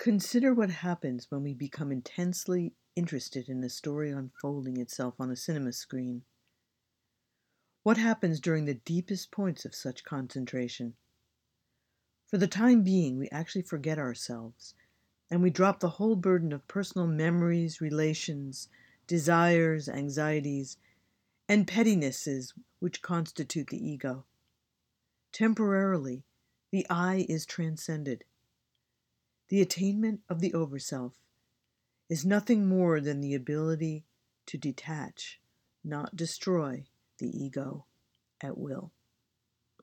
Consider what happens when we become intensely interested in a story unfolding itself on a cinema screen. What happens during the deepest points of such concentration? For the time being, we actually forget ourselves, and we drop the whole burden of personal memories, relations, desires, anxieties, and pettinesses which constitute the ego. Temporarily, the I is transcended. The attainment of the Overself is nothing more than the ability to detach, not destroy, the ego at will.